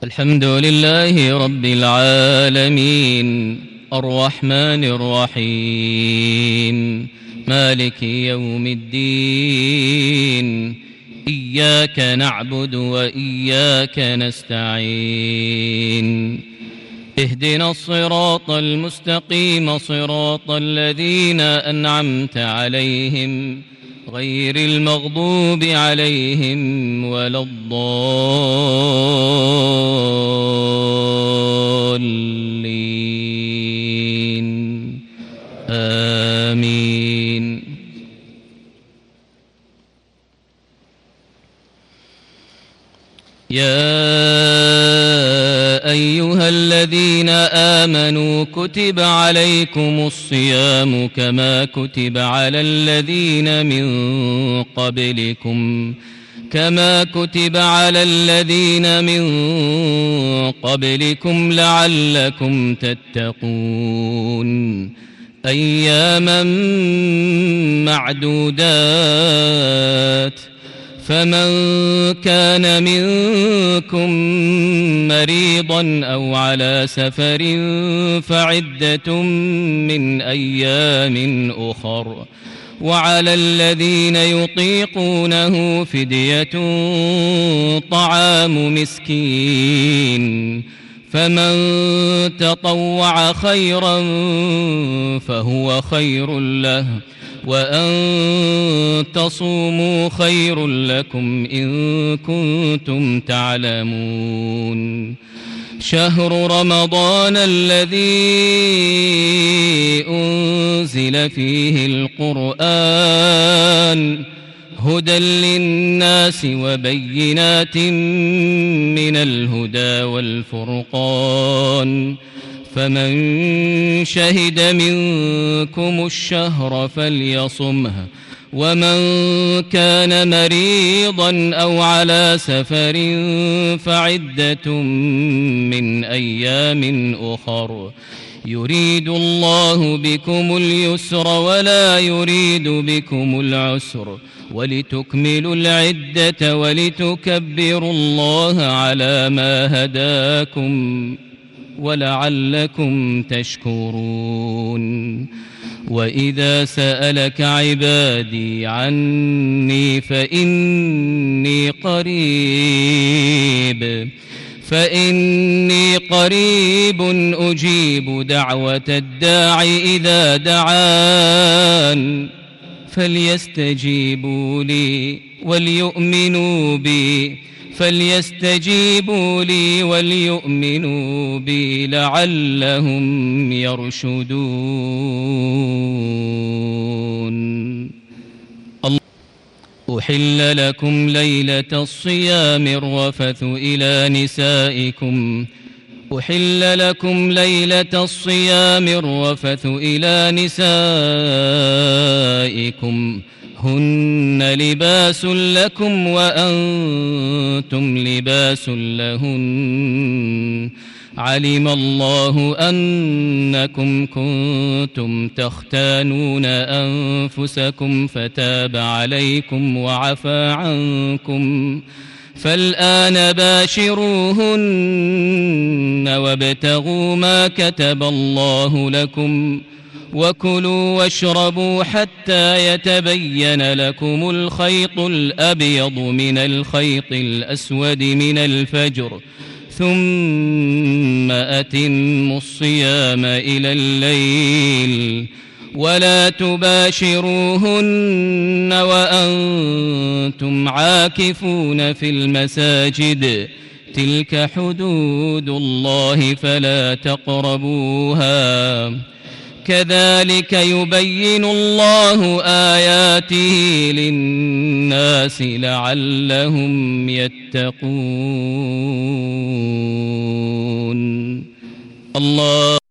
الحمد لله رب العالمين الرحمن الرحيم مالك يوم الدين إياك نعبد وإياك نستعين اهدنا الصراط المستقيم صراط الذين أنعمت عليهم غير المغضوب عليهم ولا الضالين آمين. يا أيها الذين آمنوا كتب عليكم الصيام كما كتب على الذين من قبلكم لعلكم تتقون أياما معدودات فمن كان منكم مريضا أو على سفر فعدة من أيام أخر وعلى الذين يطيقونه فدية طعام مسكين فمن تطوع خيرا فهو خير له وأن تصوموا خير لكم إن كنتم تعلمون. شهر رمضان الذي أنزل فيه القرآن هدى للناس وبينات من الهدى والفرقان فمن شهد منكم الشهر فليصمه ومن كان مريضا أو على سفر فعدة من أيام أخر يريد الله بكم اليسر ولا يريد بكم العسر ولتكملوا العدة ولتكبروا الله على ما هداكم ولعلكم تشكرون. وإذا سألك عبادي عني فإني قريب أجيب دعوة الداع إذا دعان فليستجيبوا لي وليؤمنوا بي لعلهم يرشدون. أحل لكم ليلة الصيام الرفث إلى نسائكم هن لباس لكم وأنتم لباس لهن علم الله أنكم كنتم تختانون أنفسكم فتاب عليكم وعفى عنكم فالآن باشروهن وابتغوا ما كتب الله لكم وكلوا واشربوا حتى يتبين لكم الخيط الأبيض من الخيط الأسود من الفجر ثم أتموا الصيام إلى الليل ولا تباشروهن وأنتم عاكفون في المساجد تلك حدود الله فلا تقربوها كذلك يبين الله آياته للناس لعلهم يتقون. الله